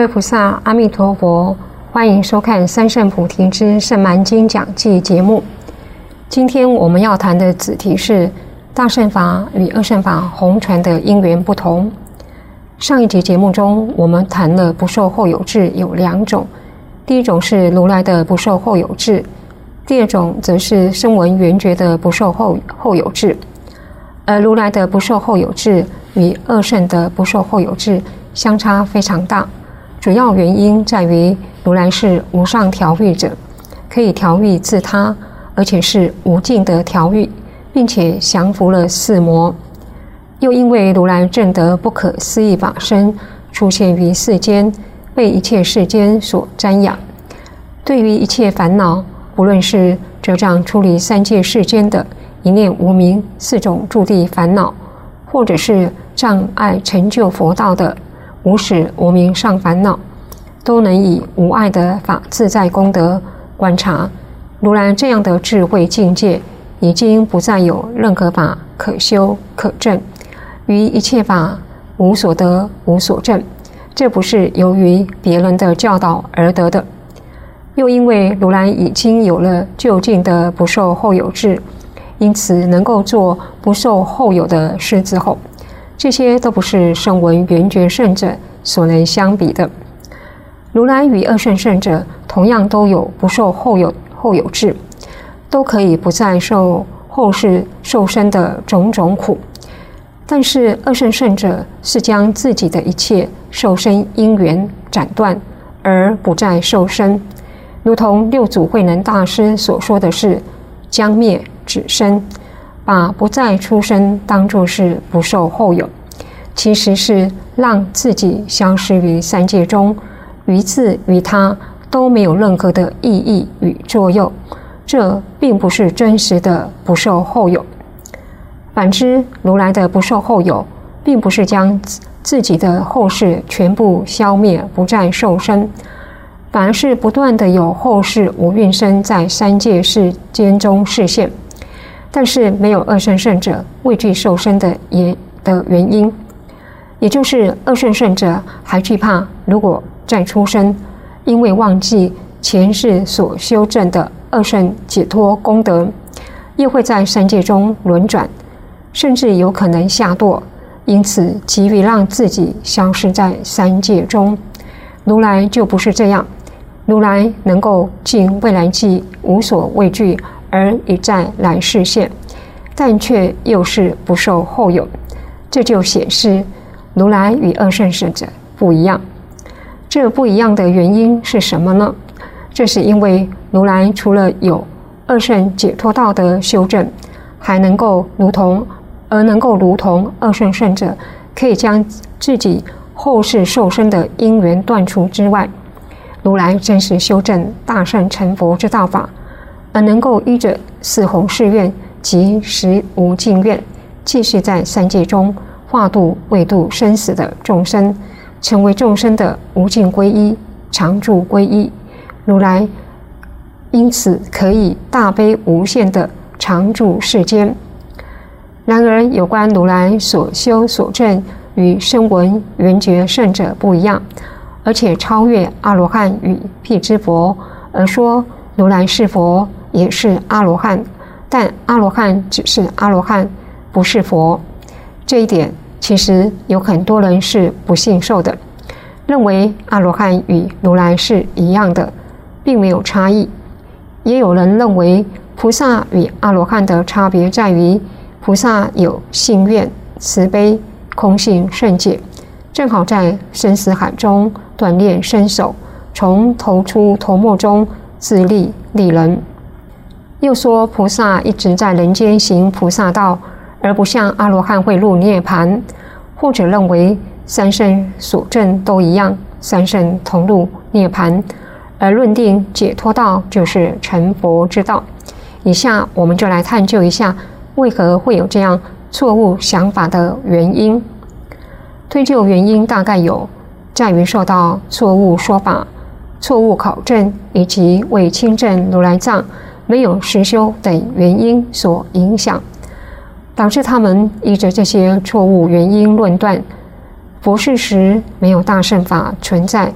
位菩萨，阿弥陀佛，欢迎收看《三圣菩提之圣蛮经讲记》节目。今天我们要谈的子题是大乘法与二乘法弘传的因缘不同。上一集节目中，我们谈了不受后有智有两种，第一种是如来的不受后有智，第二种则是声闻缘觉的不受后有智。而如来的不受后有智与二乘的不受后有智相差非常大，主要原因在于如来是无上调御者，可以调御自他，而且是无尽的调御，并且降服了四魔。又因为如来证得不可思议法身，出现于世间，被一切世间所瞻仰，对于一切烦恼，不论是遮障出离三界世间的一念无明四种诸地烦恼，或者是障碍成就佛道的无始无明上烦恼，都能以无碍的法自在功德观察，如来这样的智慧境界，已经不再有任何法可修可证，于一切法无所得无所证，这不是由于别人的教导而得的。又因为如来已经有了究竟的不受后有智，因此能够做不受后有的狮子吼，这些都不是声闻缘觉圣者所能相比的。如来与二乘圣者同样都有不受后有智，都可以不再受后世受生的种种苦，但是二乘圣者是将自己的一切受生因缘斩断，而不再受生，如同六祖慧能大师所说的是将灭止生，把不再出生当作是不受后有，其实是让自己消失于三界中，于自于他都没有任何的意义与作用，这并不是真实的不受后有。反之，如来的不受后有，并不是将自己的后世全部消灭，不再受生，反而是不断的有后世无蕴身在三界世间中示现，但是没有二乘圣者畏惧受生的原因，也就是二乘圣者还惧怕如果再出生，因为忘记前世所修正的二乘解脱功德，又会在三界中轮转，甚至有可能下堕，因此急于让自己消失在三界中。如来就不是这样，如来能够尽未来际无所畏惧而一再来示现，但却又是不受后有，这就显示如来与二乘圣者不一样。这不一样的原因是什么呢？这是因为如来除了有二乘解脱道的修正，还能够如同二乘圣者可以将自己后世受生的因缘断除之外，如来真是修正大乘成佛之道法，而能够依着四弘誓愿及十无尽愿，继续在三界中化度为度生死的众生，成为众生的无尽皈依、常住皈依。如来因此可以大悲无限的常住世间。然而有关如来所修所证与声闻缘觉圣者不一样，而且超越阿罗汉与辟支佛，而说如来是佛也是阿罗汉，但阿罗汉只是阿罗汉，不是佛。这一点其实有很多人是不信受的，认为阿罗汉与如来是一样的，并没有差异。也有人认为菩萨与阿罗汉的差别在于，菩萨有信愿、慈悲、空性、圣解，正好在生死海中锻炼身手，从头出头没中自利利人。又说菩萨一直在人间行菩萨道，而不像阿罗汉会入涅盘，或者认为三圣所证都一样，三圣同入涅盘，而论定解脱道就是成佛之道。以下我们就来探究一下为何会有这样错误想法的原因。推究原因大概有在于受到错误说法、错误考证以及未亲证如来藏、没有实修等原因所影响，导致他们依着这些错误原因论断佛事实没有大乘法存在，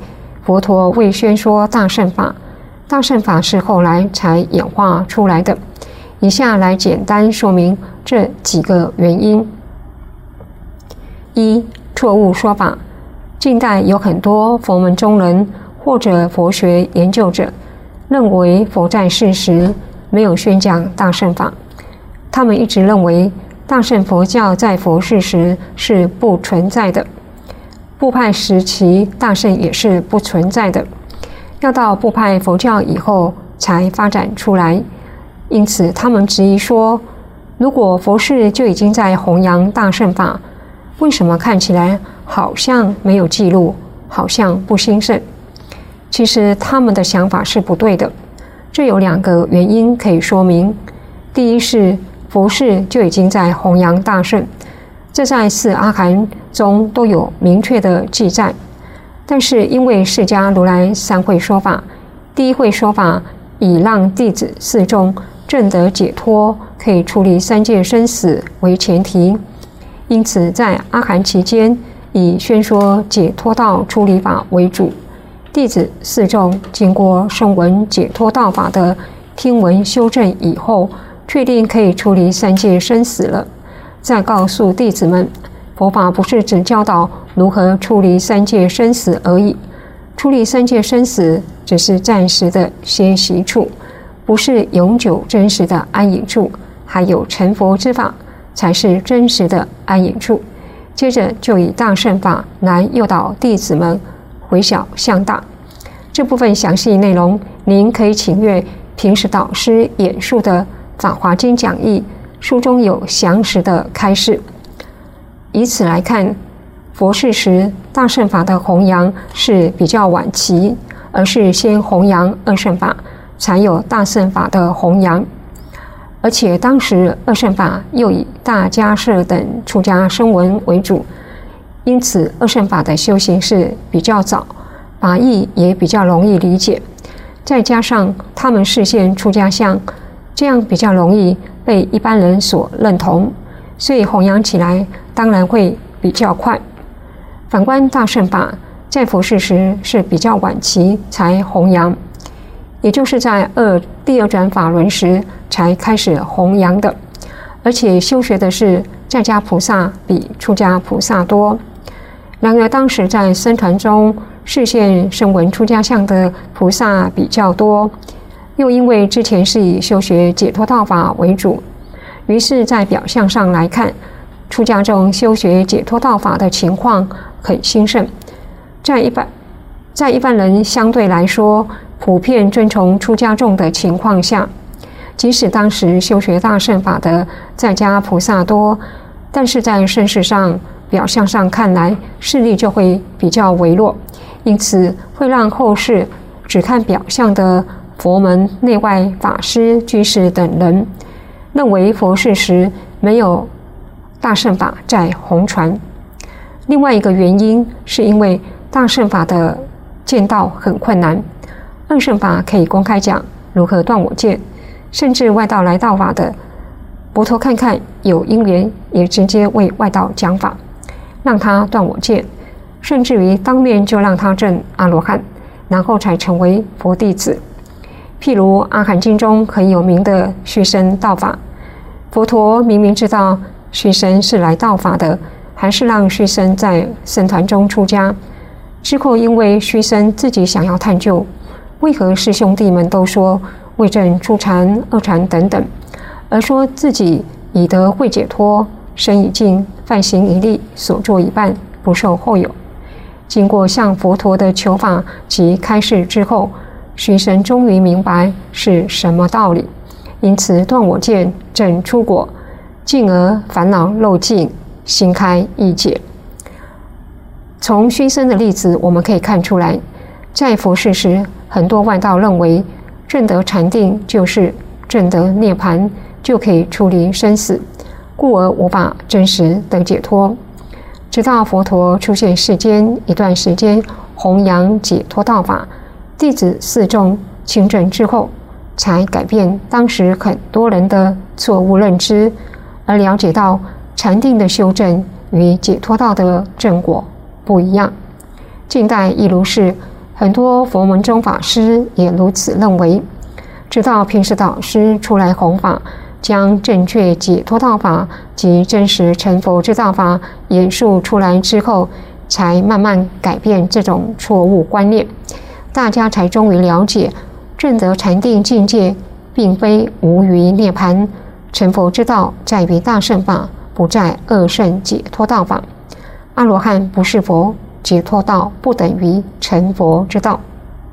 佛陀为宣说大乘法，大乘法是后来才演化出来的。以下来简单说明这几个原因。一、错误说法。近代有很多佛门中人或者佛学研究者认为佛在世时没有宣讲大乘法，他们一直认为大乘佛教在佛世时是不存在的，部派时期大乘也是不存在的，要到部派佛教以后才发展出来。因此他们质疑说，如果佛世就已经在弘扬大乘法，为什么看起来好像没有记录，好像不兴盛？其实他们的想法是不对的，这有2个原因可以说明。第一是佛世就已经在弘扬大乘，这在4阿含中都有明确的记载。但是因为释迦如来3会说法，第1会说法以让弟子4众证得解脱，可以处理3界生死为前提，因此在阿含期间以宣说解脱道出离法为主。弟子4众经过声闻解脱道法的听闻修正以后，确定可以处理3界生死了，再告诉弟子们，佛法不是只教导如何处理3界生死而已，处理3界生死只是暂时的歇息处，不是永久真实的安隐处，还有成佛之法才是真实的安隐处。接着就以大乘法来诱导弟子们回小向大。这部分详细内容您可以请阅平时导师演述的《法华经》讲义，书中有详实的开示。以此来看，佛世时大乘法的弘扬是比较晚期，而是先弘扬二乘法，才有大乘法的弘扬。而且当时二乘法又以大迦叶等出家声闻为主，因此二乘法的修行是比较早，法义也比较容易理解。再加上他们示现出家相，这样比较容易被一般人所认同，所以弘扬起来当然会比较快。反观大乘法，在佛世时是比较晚期才弘扬，也就是在第二转法轮时才开始弘扬的，而且修学的是在家菩萨比出家菩萨多。然而当时在僧团中示现声闻出家相的菩萨比较多，又因为之前是以修学解脱道法为主，于是在表象上来看，出家中修学解脱道法的情况很兴盛。在一般人相对来说普遍遵从出家众的情况下，即使当时修学大乘法的在家菩萨多，但是在身世上表象上看来势力就会比较微弱，因此会让后世只看表象的佛门内外法师居士等人认为佛世时没有大乘法在弘传。另外一个原因是因为大乘法的见道很困难，二乘法可以公开讲如何断我见，甚至外道来道法的佛陀看看有因缘，也直接为外道讲法，让他断我见，甚至于当面就让他证阿罗汉，然后才成为佛弟子。譬如阿含经中很有名的须僧道法，佛陀明明知道须僧是来道法的，还是让须僧在僧团中出家。之后因为须僧自己想要探究为何师兄弟们都说未证初禅、二禅等等，而说自己已得慧解脱，身已净，梵行已立，所作已办，不受后有。经过向佛陀的求法及开示之后，须僧终于明白是什么道理，因此断我见，证出果，进而烦恼漏尽，心开意解。从须僧的例子我们可以看出来，在佛世时，很多外道认为证得禅定就是证得涅槃，就可以出离生死，故而无法真实得解脱。直到佛陀出现世间一段时间，弘扬解脱道法，弟子4众亲证之后，才改变当时很多人的错误认知，而了解到禅定的修正与解脱道的正果不一样。近代亦如是， 很多佛门中法师也如此认为，直到平时导师出来弘法，将正确解脱道法及真实成佛之道法演述出来之后，才慢慢改变这种错误观念，大家才终于了解，证得禅定境界并非无余涅槃，成佛之道在于大乘法，不在二乘解脱道法。阿罗汉不是佛，解脱道不等于成佛之道。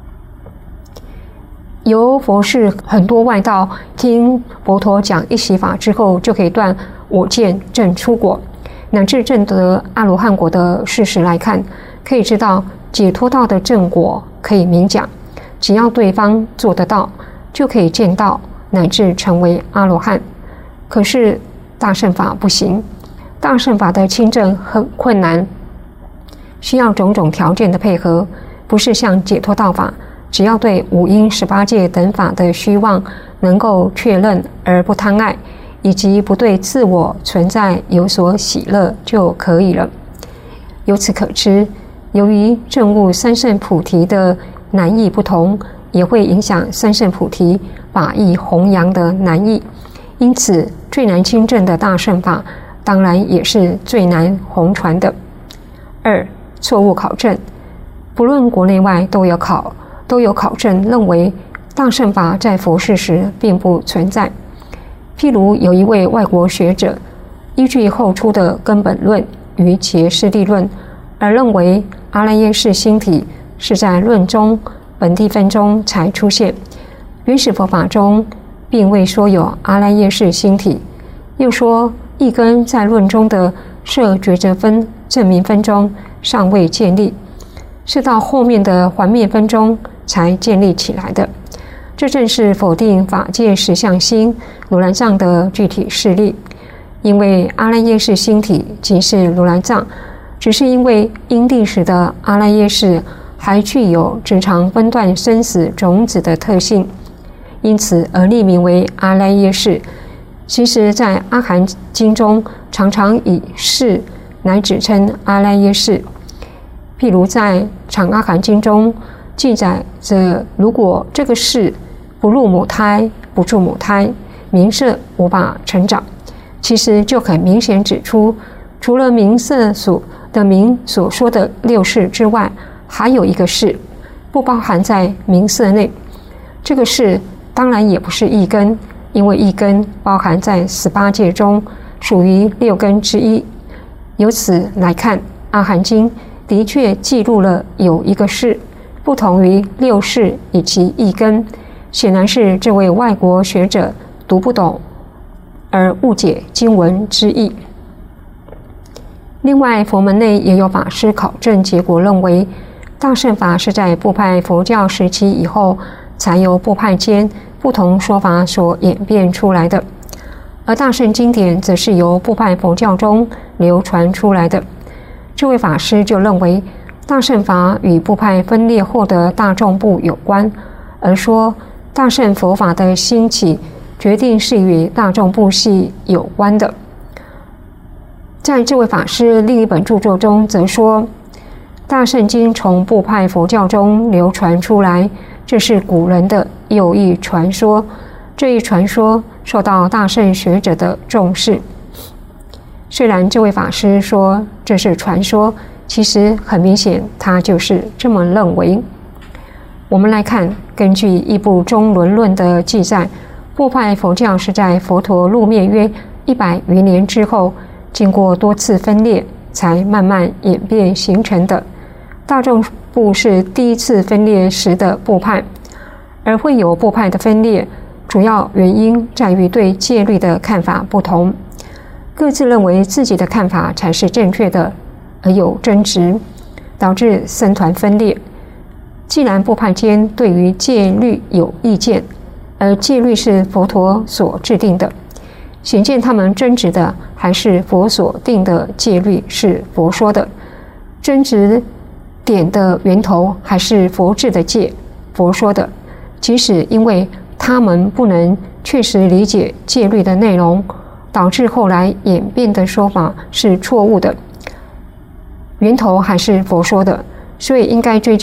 由佛事很多外道听佛陀讲一席法之后，就可以断我见证出果，乃至证得阿罗汉果的事实来看，可以知道解脱道的正果可以明讲，只要对方做得到，就可以见到乃至成为阿罗汉。可是大乘法不行，大乘法的亲证很困难，需要种种条件的配合，不是像解脱道法，只要对五阴18界等法的虚妄能够确认而不贪爱，以及不对自我存在有所喜乐就可以了。由此可知，由于证悟三圣菩提的难易不同，也会影响三圣菩提法义弘扬的难易，因此最难亲证的大乘法当然也是最难弘传的。二、错误考证。不论国内外都有考证认为大乘法在佛世时并不存在。譬如有一位外国学者依据后出的根本论与结释地论，而认为阿赖耶识星体是在论中本地分中才出现，原始佛法中并未说有阿赖耶识星体。又说一根在论中的摄觉者分证明分中尚未建立，是到后面的环灭分中才建立起来的。这正是否定法界实相心如来藏的具体事例。因为阿赖耶识星体即是如来藏，只是因为因地时的阿赖耶识还具有直常分断生死种子的特性，因此而立名为阿赖耶识。其实在阿含经中常常以识乃指称阿赖耶识。譬如在长阿含经中记载着，如果这个识不入母胎，不住母胎，名色无法成长，其实就很明显指出，除了名色所说的6识之外，还有一个识不包含在名色内。这个识当然也不是一根，因为一根包含在18界中，属于6根之一。由此来看，阿含经的确记录了有一个识，不同于6识以及一根，显然是这位外国学者读不懂而误解经文之意。另外，佛门内也有法师考证结果认为，大乘法是在部派佛教时期以后，才由部派间不同说法所演变出来的，而大乘经典则是由部派佛教中流传出来的。这位法师就认为，大乘法与部派分裂后的大众部有关，而说大乘佛法的兴起决定是与大众部系有关的。在这位法师另一本著作中则说，大乘经从部派佛教中流传出来，这是古人的又一传说，这一传说受到大乘学者的重视。虽然这位法师说这是传说，其实很明显他就是这么认为。我们来看，根据《异部中轮论》的记载，部派佛教是在佛陀入灭约100余年之后，经过多次分裂才慢慢演变形成的。大众部是第一次分裂时的部派，而会有部派的分裂，主要原因在于对戒律的看法不同，各自认为自己的看法才是正确的，而有争执，导致僧团分裂。既然部派间对于戒律有意见，而戒律是佛陀所制定的，显见他们争执的还是佛所定的戒律是佛说的，争执点的源头还是佛制的戒，佛说的。即使因为他们不能确实理解戒律的内容，导致后来演变的说法是错误的，源头还是佛说的，所以应该追究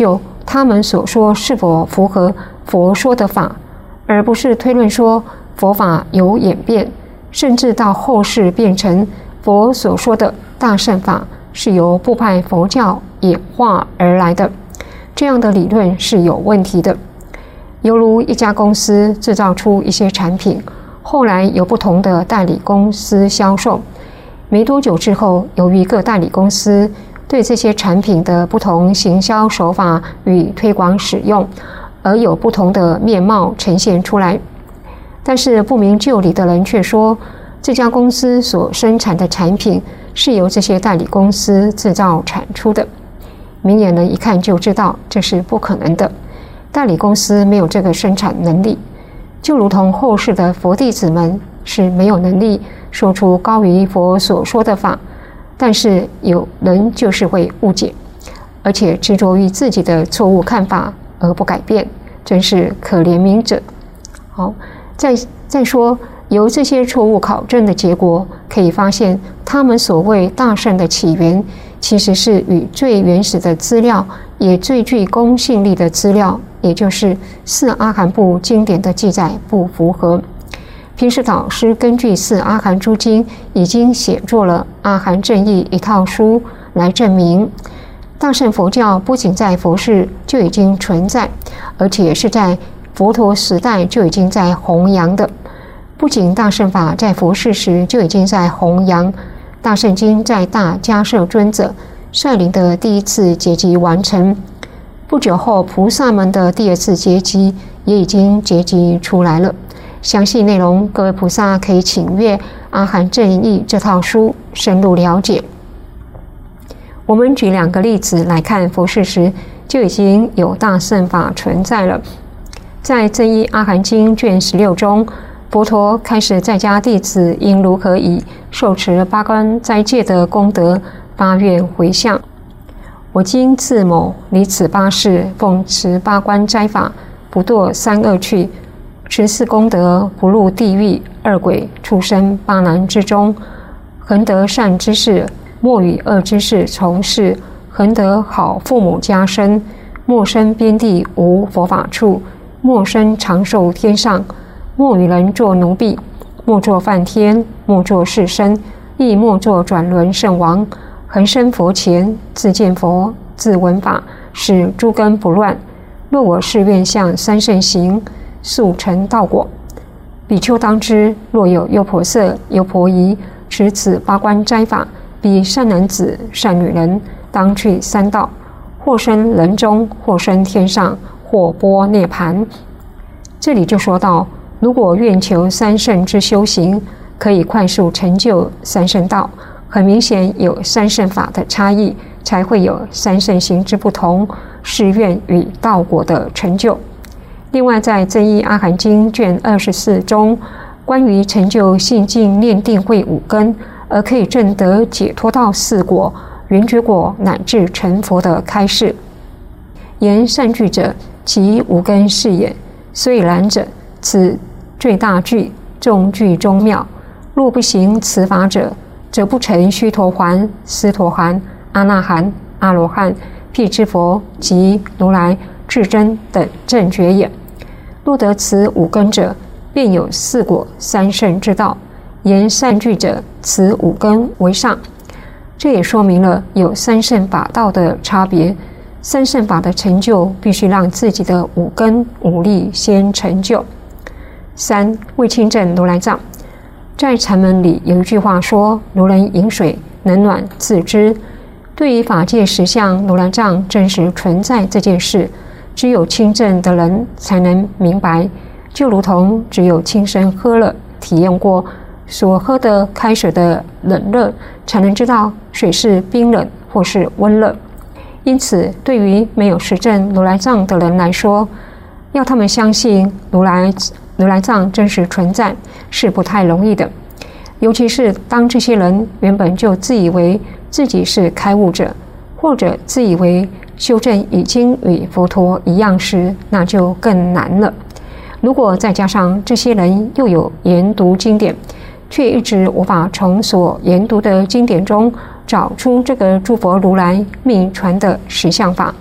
他们所说是否符合佛说的法，而不是推论说佛法有演变，甚至到后世变成佛所说的大乘法是由部派佛教演化而来的。这样的理论是有问题的。犹如一家公司制造出一些产品，后来由不同的代理公司销售，没多久之后，由于各代理公司对这些产品的不同行销手法与推广使用，而有不同的面貌呈现出来。但是不明就里的人却说，这家公司所生产的产品是由这些代理公司制造产出的。明眼人一看就知道这是不可能的，代理公司没有这个生产能力，就如同后世的佛弟子们是没有能力说出高于佛所说的法，但是有人就是会误解，而且执着于自己的错误看法而不改变，真是可怜悯者。好，再说，由这些错误考证的结果，可以发现他们所谓大乘的起源，其实是与最原始的资料，也最具公信力的资料，也就是四阿含部经典的记载不符合。平时导师根据四阿含诸经已经写作了《阿含正义》一套书来证明，大乘佛教不仅在佛世就已经存在，而且是在佛陀时代就已经在弘扬的。不仅大乘法在佛世时就已经在弘扬，大乘经在大迦摄尊者率领的第一次结集完成，不久后菩萨们的第二次结集也已经结集出来了。详细内容，各位菩萨可以请阅《阿含正义》这套书深入了解。我们举2个例子来看，佛世时就已经有大乘法存在了。在正一阿含经卷16中，佛陀开始在家弟子应如何以受持八关斋戒的功德发愿回向。我今自某离此八世，奉持八关斋法，不堕三恶趣，持此功德，不入地狱、恶鬼、畜生、八难之中，恒得善知识，莫与恶知识从事，恒得好父母家身，莫生边地无佛法处，莫生长寿天上，莫与人作奴婢，莫作梵天，莫作世身，亦莫作转轮圣王，恒生佛前，自见佛，自闻法，使诸根不乱。若我是愿向三圣行，速成道果。比丘当知，若有优婆塞、优婆夷持此八关斋法，彼善男子、善女人，当去三道，或生人中，或生天上，或波涅盘。这里就说到，如果愿求三圣之修行，可以快速成就三圣道。很明显有三圣法的差异，才会有三圣行之不同，是愿与道果的成就。另外，在正一阿含经卷24中，关于成就信净念定慧5根，而可以证得解脱道4果、圆觉果乃至成佛的开示。言善具者，其5根是也；虽然者，此最大具，众具中妙。若不行此法者，则不成须陀洹、斯陀含、阿那含、阿罗汉、辟支佛及如来至真等正觉也。若得此5根者，便有4果三圣之道。言善具者，此5根为上。这也说明了有三圣法道的差别。三圣法的成就，必须让自己的5根5力先成就。3. 为清正如来藏。在禅门里有一句话说：如人饮水，冷暖自知。对于法界实相如来藏真实存在这件事，只有清正的人才能明白，就如同只有亲身喝了、体验过所喝的开水的冷热，才能知道水是冰冷或是温热。因此，对于没有实证如来藏的人来说，要他们相信如来藏真实存在是不太容易的。尤其是当这些人原本就自以为自己是开悟者，或者自以为修正已经与佛陀一样时，那就更难了。如果再加上这些人又有研读经典，却一直无法从所研读的经典中找出这个诸佛如来秘传的实相法，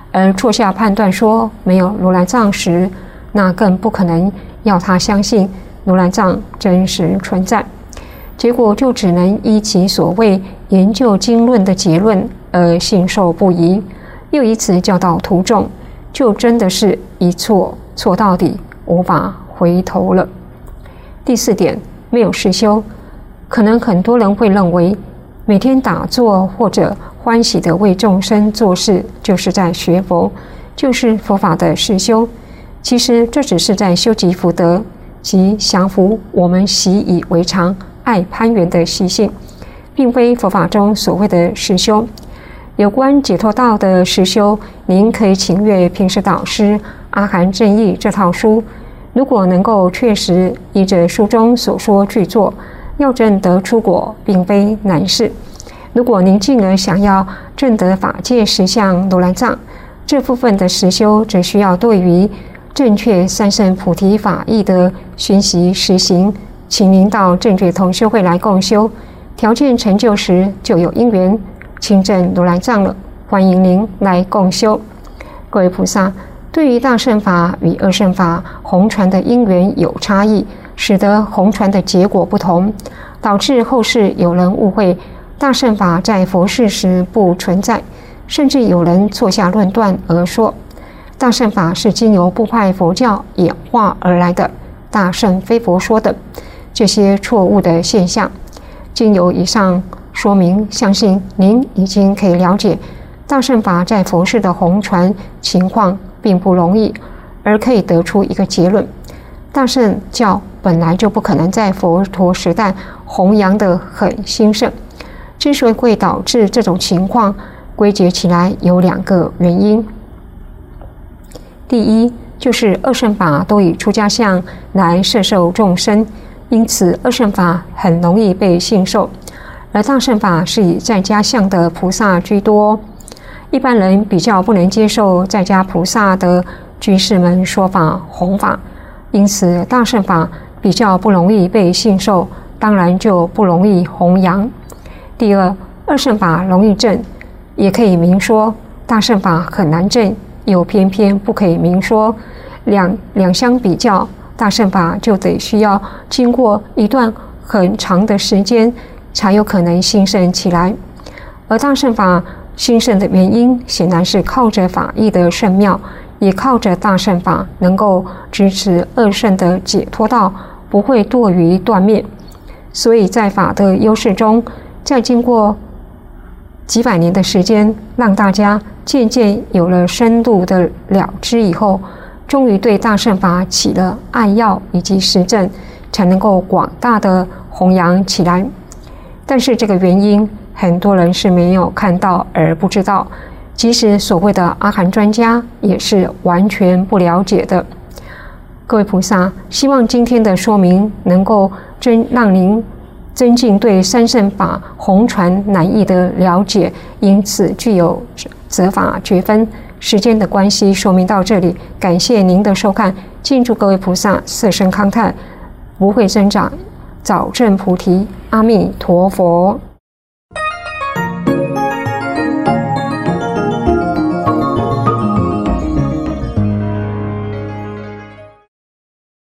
而错下判断说没有如来藏时，那更不可能要他相信如来藏真实存在。结果就只能依其所谓研究经论的结论而信受不疑，又以此教导徒众，就真的是一错到底，无法回头了。第4点，没有实修。可能很多人会认为，每天打坐或者欢喜地为众生做事，就是在学佛，就是佛法的实修。其实这只是在修集福德及降服我们习以为常爱攀缘的习性，并非佛法中所谓的实修。有关解脱道的实修，您可以请阅平时导师《阿含正义》这套书。如果能够确实依着书中所说去做，要证得出果，并非难事。如果您进而想要证得法界实相如来藏，这部分的实修则需要对于正确三圣菩提法义的熏习实行，请您到正觉同修会来共修，条件成就时就有因缘亲证如来藏了。欢迎您来共修。各位菩萨，对于大乘法与二乘法弘传的因缘有差异，使得弘传的结果不同，导致后世有人误会大乘法在佛世时不存在，甚至有人错下论断而说大乘法是经由部派佛教演化而来的，大乘非佛说的。这些错误的现象，经由以上说明，相信您已经可以了解大乘法在佛世的弘传情况并不容易，而可以得出一个结论：大乘教本来就不可能在佛陀时代弘扬得很兴盛。之所以会导致这种情况，归结起来有2个原因。第一，就是二乘法都以出家相来摄受众生，因此二乘法很容易被信受，而大乘法是以在家相的菩萨居多。一般人比较不能接受在家菩萨的居士们说法弘法，因此大乘法比较不容易被信受，当然就不容易弘扬。第二，二乘法容易证，也可以明说；大乘法很难证，又偏偏不可以明说。两相比较，大乘法就得需要经过一段很长的时间，才有可能兴盛起来。而大乘法兴盛的原因，显然是靠着法义的圣妙，也靠着大乘法能够支持二乘的解脱道不会堕于断灭。所以在法的优势中，在经过几百年的时间，让大家渐渐有了深度的了知以后，终于对大乘法起了爱要以及实证，才能够广大的弘扬起来。但是这个原因，很多人是没有看到而不知道，即使所谓的阿含专家也是完全不了解的。各位菩萨，希望今天的说明能够让您增进对三乘法弘传难易的了解，因此具有择法觉分。时间的关系，说明到这里，感谢您的收看，敬祝各位菩萨色身康泰，不会增长，早证菩提。阿弥陀佛。